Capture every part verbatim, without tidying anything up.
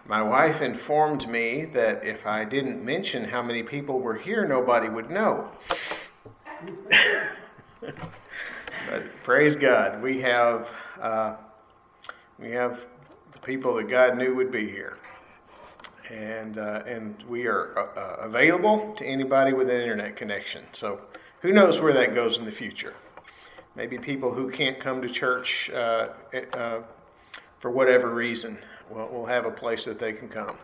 My wife informed me that if I didn't mention how many people were here, nobody would know. But praise God, we have uh, we have the people that God knew would be here, and uh, and we are uh, available to anybody with an internet connection. So who knows where that goes in the future? Maybe people who can't come to church uh, uh, for whatever reason will will have a place that they can come.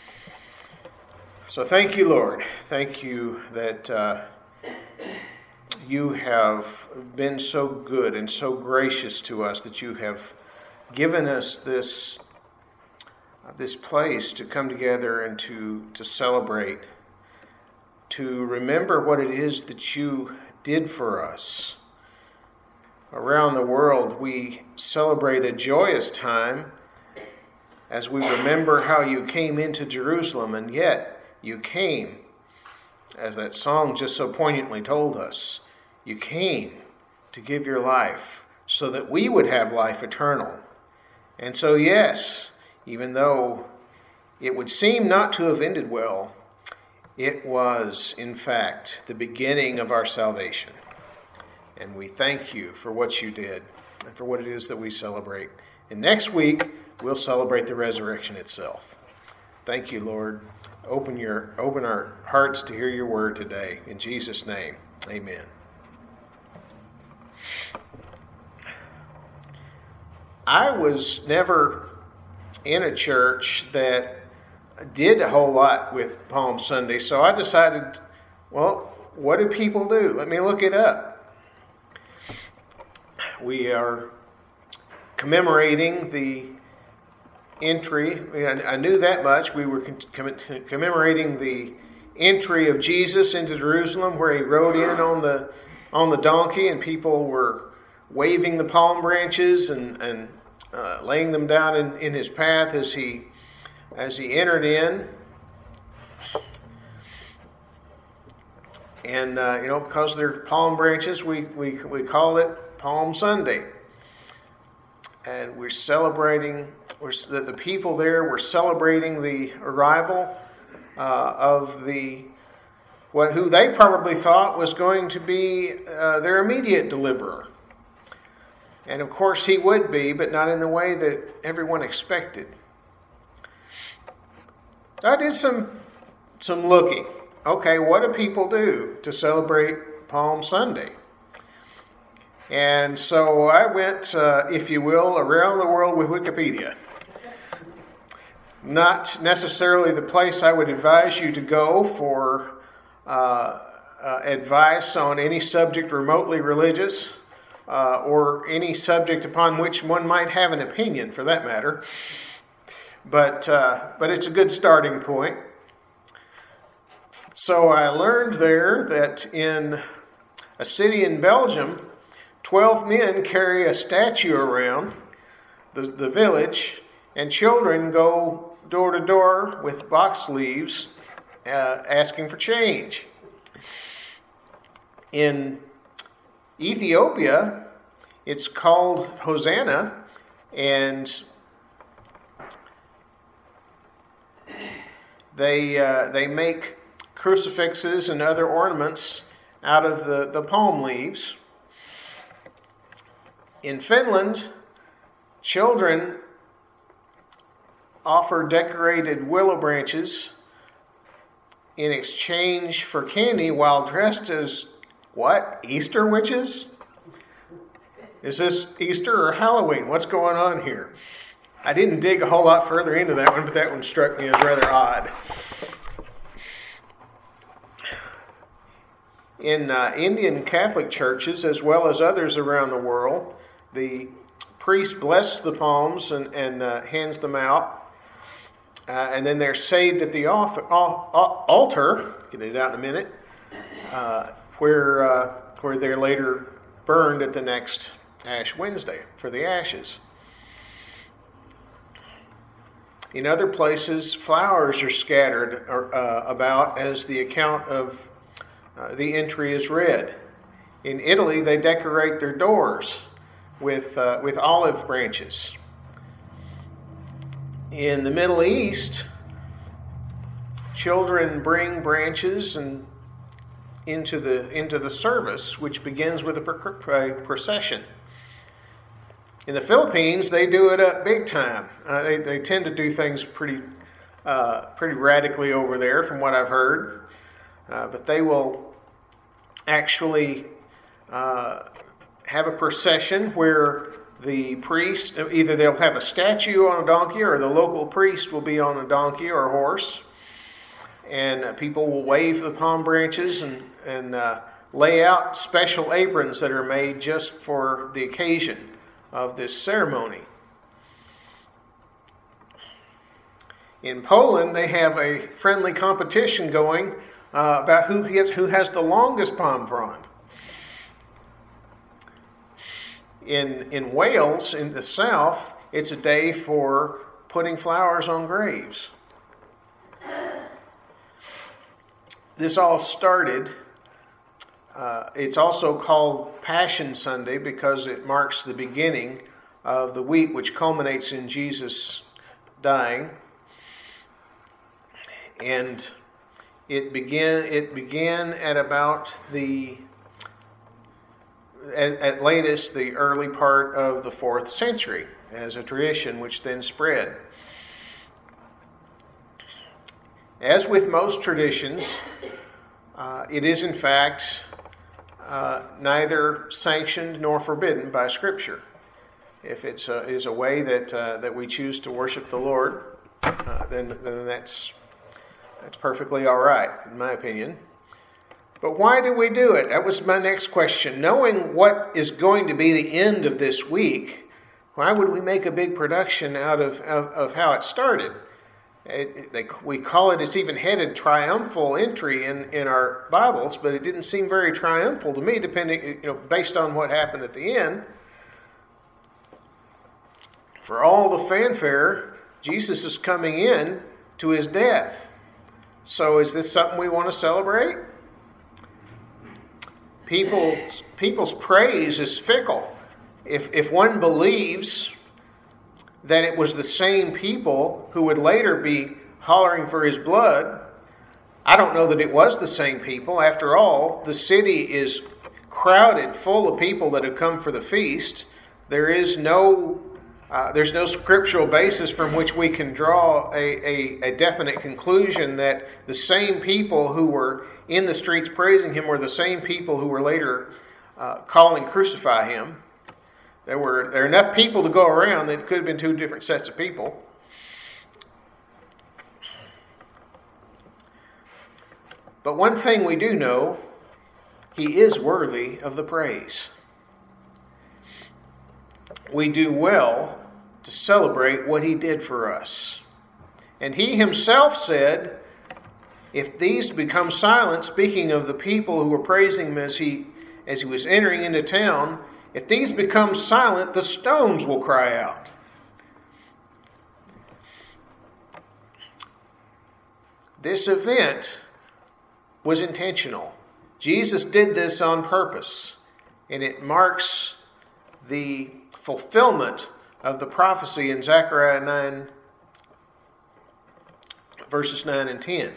So thank you, Lord. Thank you that uh, you have been so good and so gracious to us, that you have given us this uh, this place to come together and to, to celebrate, to remember what it is that you did for us. Around the world, we celebrate a joyous time as we remember how you came into Jerusalem, and yet you came, as that song just so poignantly told us, you came to give your life so that we would have life eternal. And so, yes, even though it would seem not to have ended well, it was, in fact, the beginning of our salvation. And we thank you for what you did and for what it is that we celebrate. And next week, we'll celebrate the resurrection itself. Thank you, Lord. Open your open our hearts to hear your word today. In Jesus' name, amen. I was never in a church that did a whole lot with Palm Sunday, so I decided, well, what do people do? Let me look it up. We are commemorating the entry. I knew that much. We were commemorating the entry of Jesus into Jerusalem, where he rode in on the on the donkey, and people were waving the palm branches and and uh, laying them down in, in his path as he as he entered in. And uh, you know, because they're palm branches, we we we call it Palm Sunday. And we're celebrating, we're, that the people there were celebrating the arrival uh, of the, what who they probably thought was going to be uh, their immediate deliverer. And of course he would be, but not in the way that everyone expected. So I did some, some looking. Okay, what do people do to celebrate Palm Sunday? And so I went, uh, if you will, around the world with Wikipedia. Not necessarily the place I would advise you to go for uh, uh, advice on any subject remotely religious, uh, or any subject upon which one might have an opinion, for that matter. But uh, but it's a good starting point. So I learned there that in a city in Belgium, Twelve men carry a statue around the, the village, and children go door to door with box leaves uh, asking for change. In Ethiopia, it's called Hosanna, and they uh, they make crucifixes and other ornaments out of the, the palm leaves. In Finland, children offer decorated willow branches in exchange for candy while dressed as, what, Easter witches? Is this Easter or Halloween? What's going on here? I didn't dig a whole lot further into that one, but that one struck me as rather odd. In uh, Indian Catholic churches, as well as others around the world, the priest blesses the palms and, and uh, hands them out. Uh, and then they're saved at the altar, altar get it out in a minute, uh, where, uh, where they're later burned at the next Ash Wednesday for the ashes. In other places, flowers are scattered uh, about as the account of uh, the entry is read. In Italy, they decorate their doors with uh, with olive branches. In the Middle East, children bring branches and into the into the service, which begins with a procession. In the Philippines, they do it up big time. Uh, they they tend to do things pretty uh, pretty radically over there, from what I've heard. Uh, but they will actually uh, have a procession where the priest, either they'll have a statue on a donkey, or the local priest will be on a donkey or a horse, and uh, people will wave the palm branches and and uh, lay out special aprons that are made just for the occasion of this ceremony. In Poland, they have a friendly competition going uh, about who gets, who has the longest palm frond. In in Wales, in the south, it's a day for putting flowers on graves. This all started, uh, it's also called Passion Sunday because it marks the beginning of the week which culminates in Jesus dying. And it began, it began at about the, at, at latest, the early part of the fourth century as a tradition which then spread. As with most traditions, uh, it is in fact uh, neither sanctioned nor forbidden by Scripture. If it's a, is a way that uh, that we choose to worship the Lord, uh, then then that's that's perfectly all right, in my opinion. But why do we do it? That was my next question. Knowing what is going to be the end of this week, why would we make a big production out of of, of how it started? It, it, they, we call it, it's even headed triumphal entry in, in our Bibles, but it didn't seem very triumphal to me, depending, you know, based on what happened at the end. For all the fanfare, Jesus is coming in to his death. So is this something we want to celebrate? People's, people's praise is fickle. If, if one believes that it was the same people who would later be hollering for his blood, I don't know that it was the same people. After all, the city is crowded full of people that have come for the feast. There is no uh, there's no scriptural basis from which we can draw a, a, a definite conclusion that the same people who were in the streets praising him were the same people who were later uh, calling crucify him. There were there were enough people to go around that it could have been two different sets of people. But one thing we do know, he is worthy of the praise. We do well to celebrate what he did for us. And he himself said, if these become silent, speaking of the people who were praising him as he as he was entering into town, if these become silent, the stones will cry out. This event was intentional. Jesus did this on purpose, and it marks the fulfillment of the prophecy in Zechariah nine, verses nine and ten,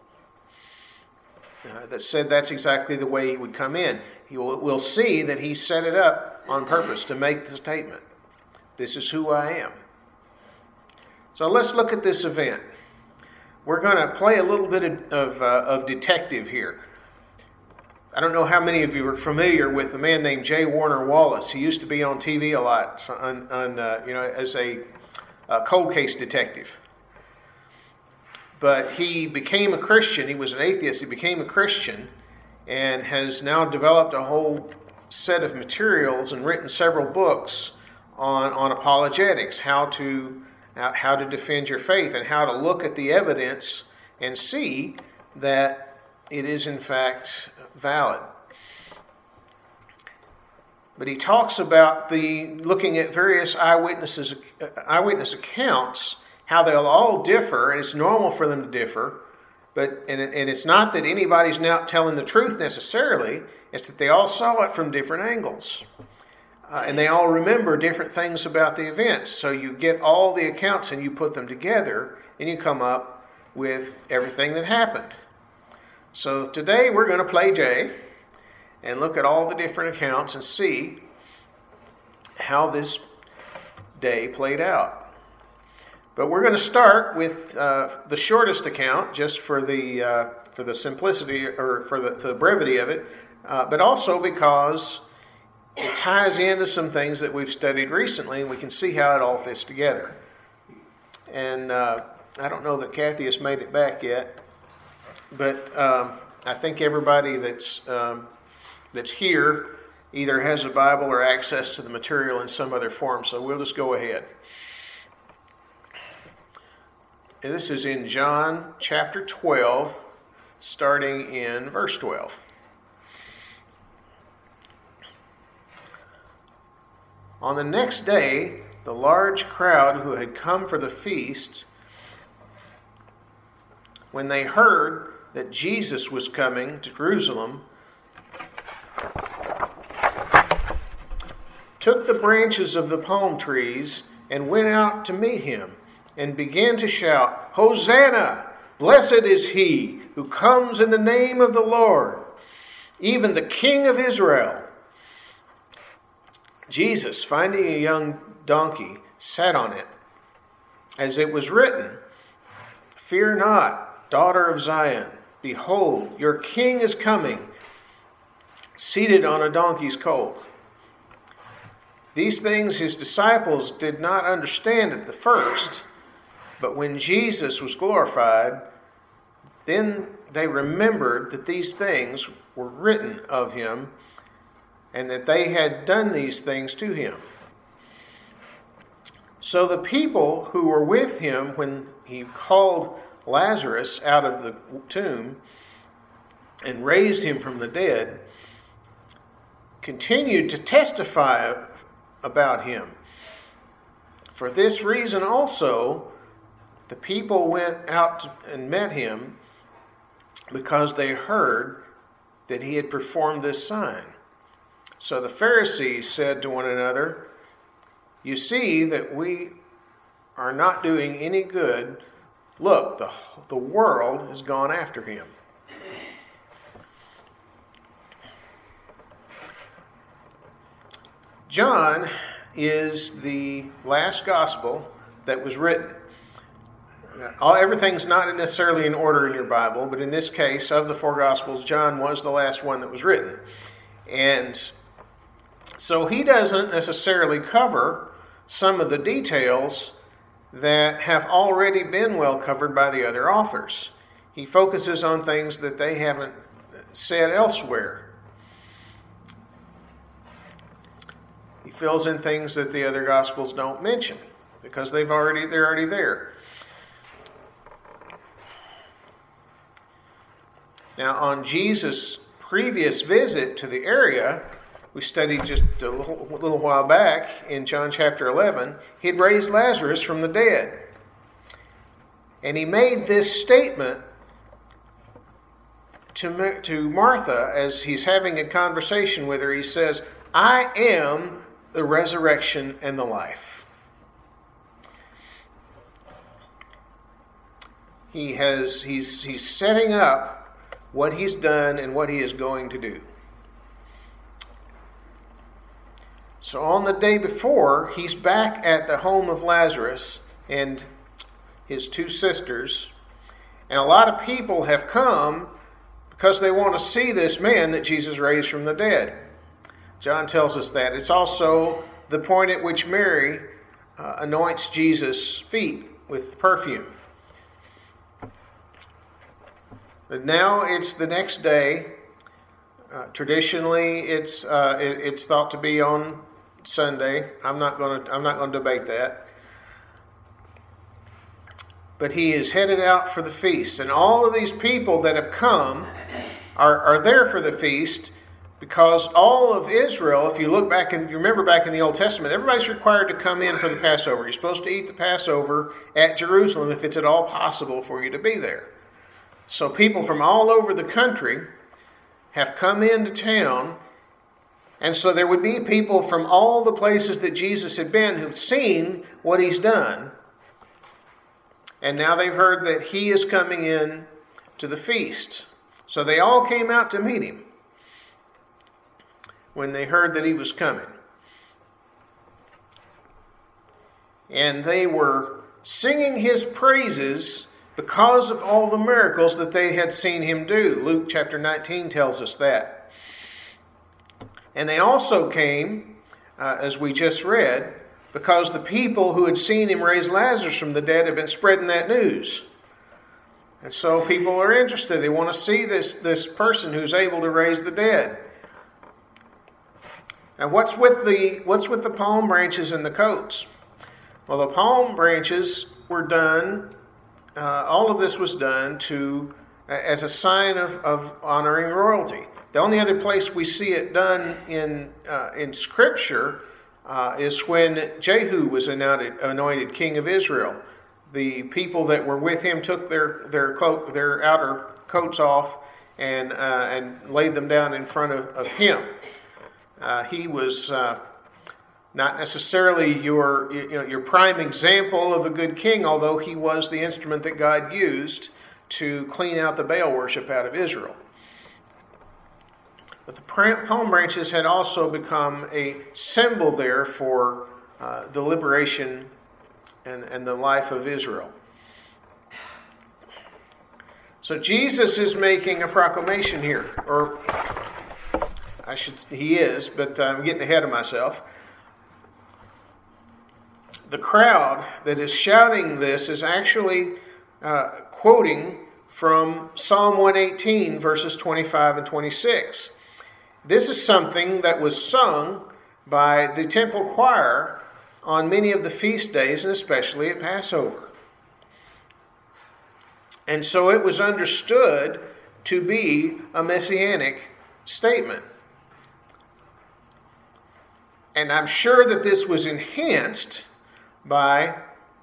uh, that said that's exactly the way he would come in. He will, we'll see that he set it up on purpose to make the statement. This is who I am. So let's look at this event. We're going to play a little bit of, of, uh, of detective here. I don't know how many of you are familiar with a man named J. Warner Wallace. He used to be on T V a lot on, on uh, you know, as a uh, cold case detective. But he became a Christian. He was an atheist. He became a Christian and has now developed a whole set of materials and written several books on, on apologetics, how to how to defend your faith and how to look at the evidence and see that it is in fact valid. But he talks about the looking at various eyewitnesses eyewitness accounts, how they'll all differ, and it's normal for them to differ. But and, and it's not that anybody's now telling the truth necessarily. It's that they all saw it from different angles. Uh, and they all remember different things about the events. So you get all the accounts and you put them together and you come up with everything that happened. So today we're going to play Jay and look at all the different accounts and see how this day played out. But we're going to start with uh, the shortest account, just for the uh, for the simplicity or for the, the brevity of it, uh, but also because it ties into some things that we've studied recently, and we can see how it all fits together. And uh, I don't know that Kathy has made it back yet, but um, I think everybody that's um, that's here either has a Bible or access to the material in some other form. So we'll just go ahead. And this is in John chapter twelve, starting in verse twelve. On the next day, the large crowd who had come for the feast, when they heard that Jesus was coming to Jerusalem, took the branches of the palm trees and went out to meet him, and began to shout, "Hosanna! Blessed is he who comes in the name of the Lord, even the King of Israel." Jesus, finding a young donkey, sat on it, as it was written, "Fear not, daughter of Zion. Behold, your king is coming, seated on a donkey's colt." These things his disciples did not understand at the first, but when Jesus was glorified, then they remembered that these things were written of him, and that they had done these things to him. So the people who were with him when he called Lazarus out of the tomb and raised him from the dead continued to testify about him. For this reason also, the people went out and met him, because they heard that he had performed this sign. So the Pharisees said to one another, "You see that we are not doing any good. Look, the, the world has gone after him." John is the last gospel that was written. All, everything's not necessarily in order in your Bible, but in this case, of the four gospels, John was the last one that was written. And so he doesn't necessarily cover some of the details that have already been well covered by the other authors. He focuses on things that they haven't said elsewhere. He fills in things that the other gospels don't mention, because they've already they're already there. Now, on Jesus' previous visit to the area, we studied just a little, a little while back in John chapter eleven, he'd raised Lazarus from the dead. And he made this statement to, to Martha as he's having a conversation with her. He says, "I am the resurrection and the life." He has he's he's setting up what he's done and what he is going to do. So on the day before, he's back at the home of Lazarus and his two sisters. And a lot of people have come because they want to see this man that Jesus raised from the dead. John tells us that. It's also the point at which Mary uh, anoints Jesus' feet with perfume. But now it's the next day. Uh, traditionally, it's uh, it, it's thought to be on Sunday. I'm not going to I'm not going to debate that. But he is headed out for the feast, and all of these people that have come are are there for the feast, because all of Israel, if you look back and you remember back in the Old Testament, everybody's required to come in for the Passover. You're supposed to eat the Passover at Jerusalem if it's at all possible for you to be there. So people from all over the country have come into town, And so there would be people from all the places that Jesus had been who've seen what he's done. And now they've heard that he is coming in to the feast. So they all came out to meet him when they heard that he was coming. And they were singing his praises because of all the miracles that they had seen him do. Luke chapter nineteen tells us that. And they also came, uh, as we just read, because the people who had seen him raise Lazarus from the dead had been spreading that news. And so people are interested. They want to see this, this person who's able to raise the dead. And what's with the what's with the palm branches and the coats? Well, the palm branches were done, uh, all of this was done to as a sign of, of honoring royalty. The only other place we see it done in uh, in Scripture uh, is when Jehu was anointed, anointed king of Israel. The people that were with him took their their cloak, their outer coats off and uh, and laid them down in front of, of him. Uh, he was uh, not necessarily your you know, your prime example of a good king, although he was the instrument that God used to clean out the Baal worship out of Israel. But the palm branches had also become a symbol there for uh, the liberation and, and the life of Israel. So Jesus is making a proclamation here, or I should, he is, but I'm getting ahead of myself. The crowd that is shouting this is actually uh, quoting from Psalm one eighteen, verses twenty-five and twenty-six. This is something that was sung by the temple choir on many of the feast days, and especially at Passover. And so it was understood to be a messianic statement. And I'm sure that this was enhanced by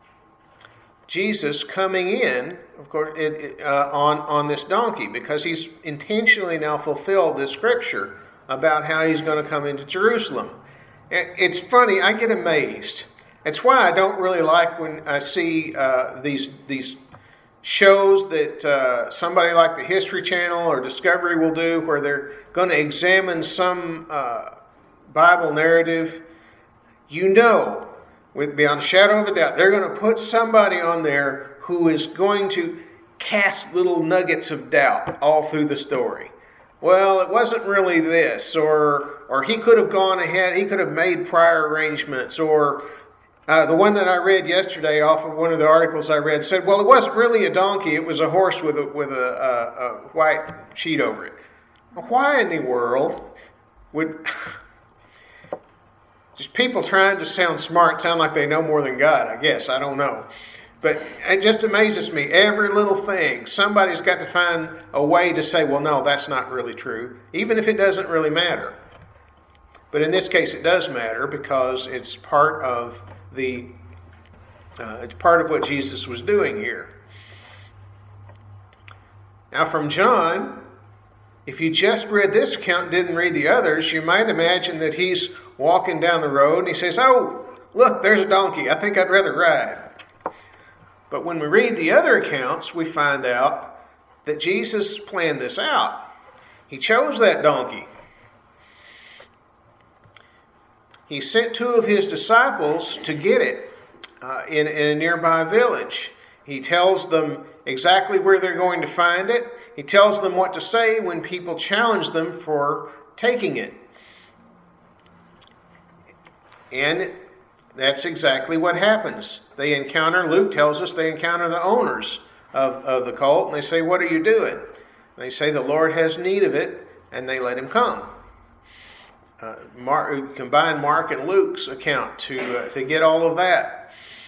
Jesus coming in, of course, it, it, uh, on, on this donkey, because he's intentionally now fulfilled this scripture about how he's going to come into Jerusalem. It's funny, I get amazed. It's why I don't really like when I see uh, these these shows that uh, somebody like the History Channel or Discovery will do, where they're going to examine some uh, Bible narrative. You know, with beyond a shadow of a doubt, they're going to put somebody on there who is going to cast little nuggets of doubt all through the story. Well, it wasn't really this, or or he could have gone ahead, he could have made prior arrangements, or uh, the one that I read yesterday off of one of the articles I read said, well, it wasn't really a donkey, it was a horse with a, with a, a, a white sheet over it. Why in the world would just people trying to sound smart sound like they know more than God, I guess, I don't know. But it just amazes me. Every little thing, somebody's got to find a way to say, well, no, that's not really true, even if it doesn't really matter. But in this case, it does matter because it's part of the, uh, it's part of what Jesus was doing here. Now, from John, if you just read this account and didn't read the others, you might imagine that he's walking down the road and he says, oh, look, there's a donkey. I think I'd rather ride. But when we read the other accounts, we find out that Jesus planned this out. He chose that donkey. He sent two of his disciples to get it uh, in, in a nearby village. He tells them exactly where they're going to find it. He tells them what to say when people challenge them for taking it. And that's exactly what happens. They encounter, Luke tells us, they encounter the owners of, of the colt, and they say, what are you doing? They say, the Lord has need of it, and they let him come. Uh, Mark, combine Mark and Luke's account to, uh, to get all of that.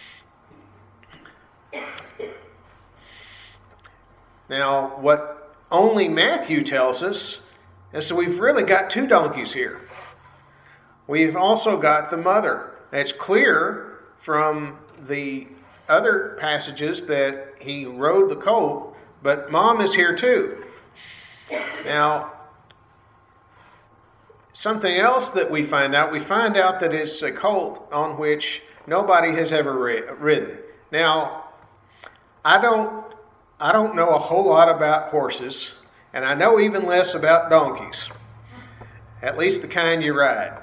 Now, what only Matthew tells us is that we've really got two donkeys here. We've also got the mother. It's clear from the other passages that he rode the colt, but mom is here too. Now, something else that we find out, we find out that it's a colt on which nobody has ever ridden. Now, I don't, I don't know a whole lot about horses, and I know even less about donkeys, at least the kind you ride.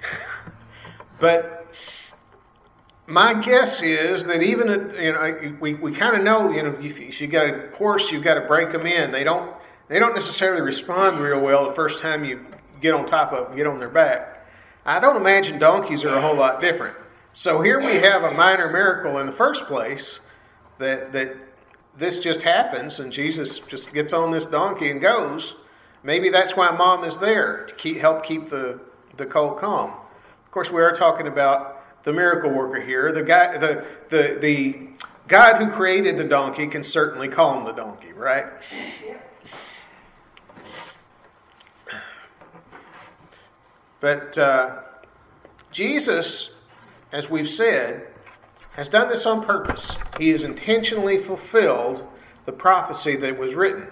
But my guess is that even, you know, we, we kind of know, you know, if you got a horse, you've got to break them in. They don't, they don't necessarily respond real well the first time you get on top of them, get on their back. I don't imagine donkeys are a whole lot different. So here we have a minor miracle in the first place, that that this just happens and Jesus just gets on this donkey and goes. Maybe that's why Mom is there, to keep, help keep the, the colt calm. Of course, we are talking about the miracle worker here. The guy, the, the, the God who created the donkey can certainly calm the donkey, right? But uh, Jesus, as we've said, has done this on purpose. He has intentionally fulfilled the prophecy that was written.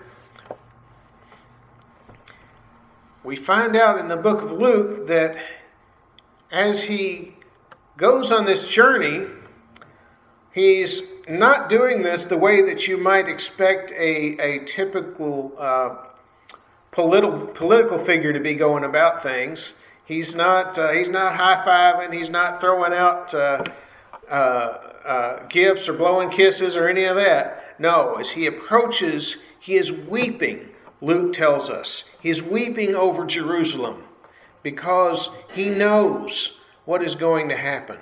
We find out in the book of Luke that as he goes on this journey, he's not doing this the way that you might expect a, a typical uh, political political figure to be going about things. He's not uh, he's not high-fiving, he's not throwing out uh, uh, uh, gifts or blowing kisses or any of that. No, as he approaches, he is weeping, Luke tells us. He is weeping over Jerusalem because he knows what is going to happen.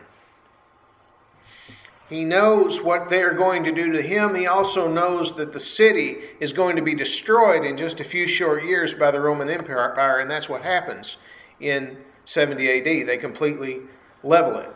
He knows what they are going to do to him. He also knows that the city is going to be destroyed in just a few short years by the Roman Empire, and that's what happens in seventy A D. They completely level it.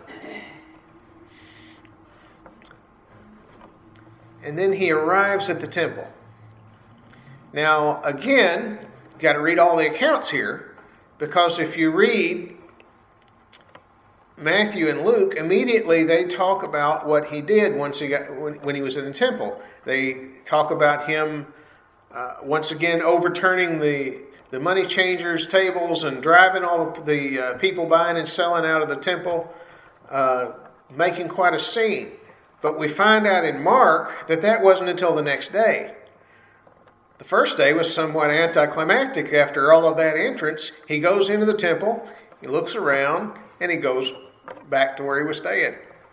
And then he arrives at the temple. Now, again, you've got to read all the accounts here, because if you read Matthew and Luke, immediately they talk about what he did once he got when, when he was in the temple. They talk about him uh, once again overturning the the money changers' tables and driving all the, the uh, people buying and selling out of the temple, uh, making quite a scene. But we find out in Mark that that wasn't until the next day. The first day was somewhat anticlimactic. After all of that entrance, he goes into the temple, he looks around, and he goes back to where he was staying.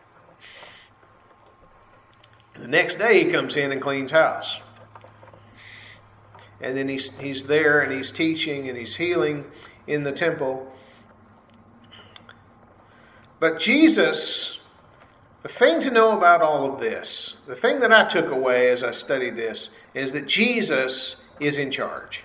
The next day he comes in and cleans house. And then he's, he's there and he's teaching and he's healing in the temple. But Jesus, the thing to know about all of this, the thing that I took away as I studied this, is that Jesus is in charge.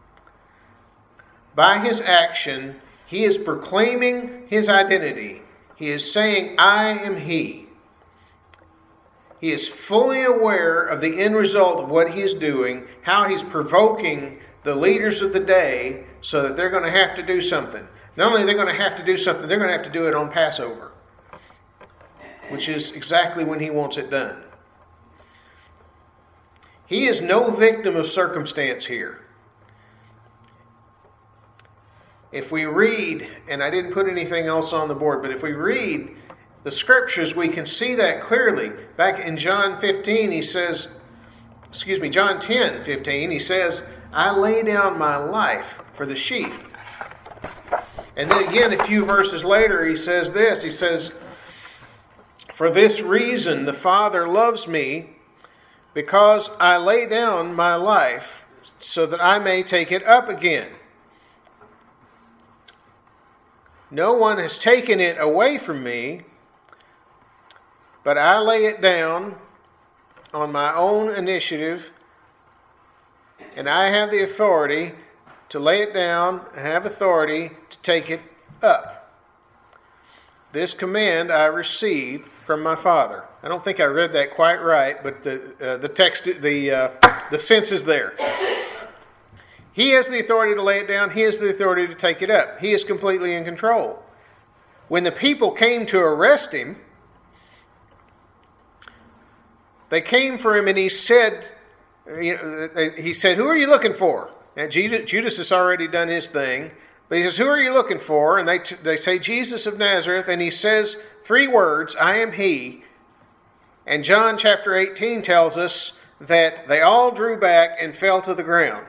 By his action, he is proclaiming his identity. He is saying, I am he. He is fully aware of the end result of what he is doing, how he's provoking the leaders of the day so that they're going to have to do something. Not only are they going to have to do something, they're going to have to do it on Passover, which is exactly when he wants it done. He is no victim of circumstance here. If we read, and I didn't put anything else on the board, but if we read the scriptures, we can see that clearly. Back in John fifteen, he says, excuse me, John ten fifteen, he says, I lay down my life for the sheep. And then again, a few verses later, he says this, he says, for this reason the Father loves me, because I lay down my life so that I may take it up again. No one has taken it away from me, but I lay it down on my own initiative, and I have the authority to lay it down, I have authority to take it up. This command I received from my Father. I don't think I read that quite right, but the uh, the text, the uh, the sense is there. He has the authority to lay it down. He has the authority to take it up. He is completely in control. When the people came to arrest him, they came for him, and he said, you know, he said, who are you looking for? And Judas has already done his thing. But he says, who are you looking for? And they, t- they say, Jesus of Nazareth. And he says three words, I am he. And John chapter eighteen tells us that they all drew back and fell to the ground.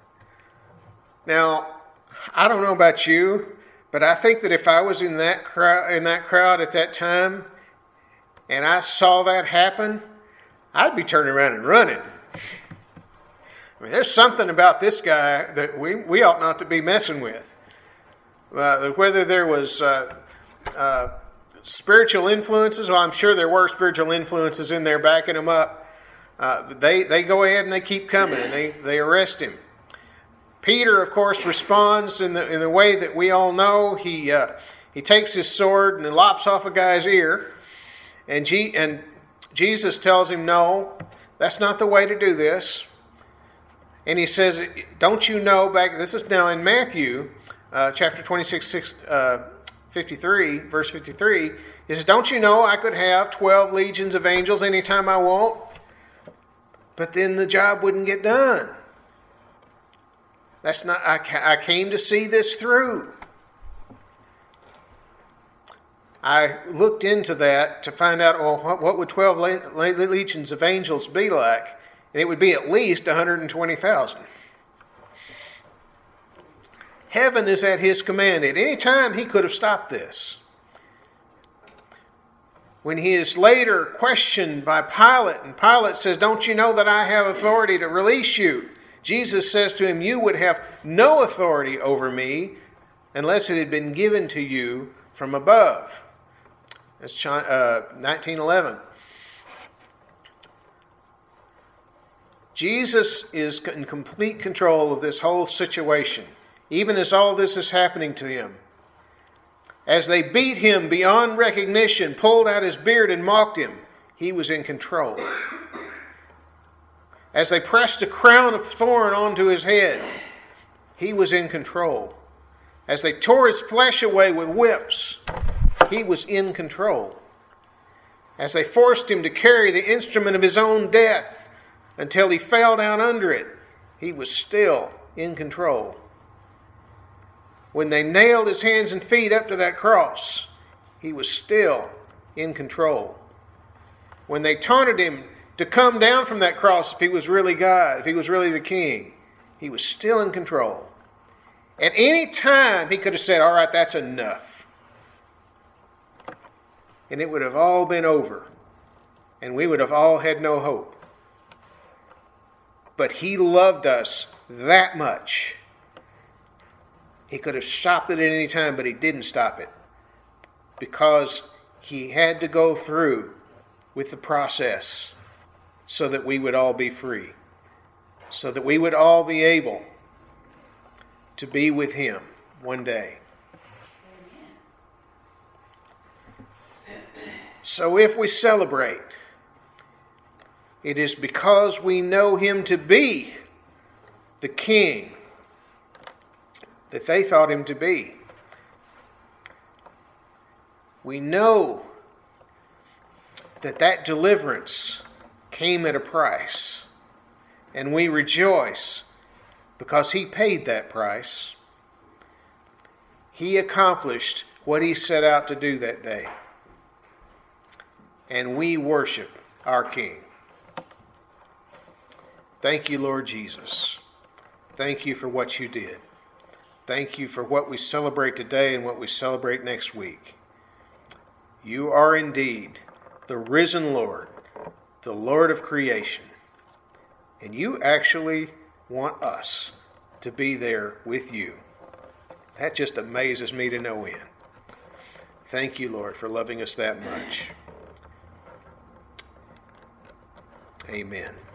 Now, I don't know about you, but I think that if I was in that crowd, in that crowd at that time, and I saw that happen, I'd be turning around and running. I mean, there's something about this guy that we, we ought not to be messing with. Uh, whether there was uh, uh, spiritual influences, well, I'm sure there were spiritual influences in there backing him up. Uh, they they go ahead and they keep coming, and they, they arrest him. Peter, of course, responds in the in the way that we all know. He uh, he takes his sword and lops off a guy's ear, and G, and Jesus tells him, "No, that's not the way to do this." And he says, "Don't you know?" Back this is now in Matthew, uh, chapter twenty-six, six, uh, fifty-three, verse fifty-three. He says, "Don't you know I could have twelve legions of angels anytime I want?" But then the job wouldn't get done. That's not. I, I came to see this through. I looked into that to find out, well, what, what would twelve le- legions of angels be like? And it would be at least one hundred twenty thousand. Heaven is at his command. At any time, he could have stopped this. When he is later questioned by Pilate, and Pilate says, "Don't you know that I have authority to release you?" Jesus says to him, "You would have no authority over me unless it had been given to you from above." That's uh, nineteen eleven. Jesus is in complete control of this whole situation, even as all this is happening to him. As they beat him beyond recognition, pulled out his beard and mocked him, he was in control. As they pressed a crown of thorn onto his head, he was in control. As they tore his flesh away with whips, he was in control. As they forced him to carry the instrument of his own death until he fell down under it, he was still in control. When they nailed his hands and feet up to that cross, he was still in control. When they taunted him to come down from that cross if he was really God, if he was really the king, he was still in control. At any time, he could have said, "All right, that's enough." And it would have all been over. And we would have all had no hope. But he loved us that much. He could have stopped it at any time, but he didn't stop it. Because he had to go through with the process so that we would all be free. So that we would all be able to be with him one day. So if we celebrate, it is because we know him to be the king that they thought him to be. We know that that deliverance came at a price, and we rejoice because he paid that price. He accomplished what he set out to do that day, and we worship our King. Thank you, Lord Jesus. Thank you for what you did. Thank you for what we celebrate today and what we celebrate next week. You are indeed the risen Lord, the Lord of creation. And you actually want us to be there with you. That just amazes me to no end. Thank you, Lord, for loving us that much. Amen.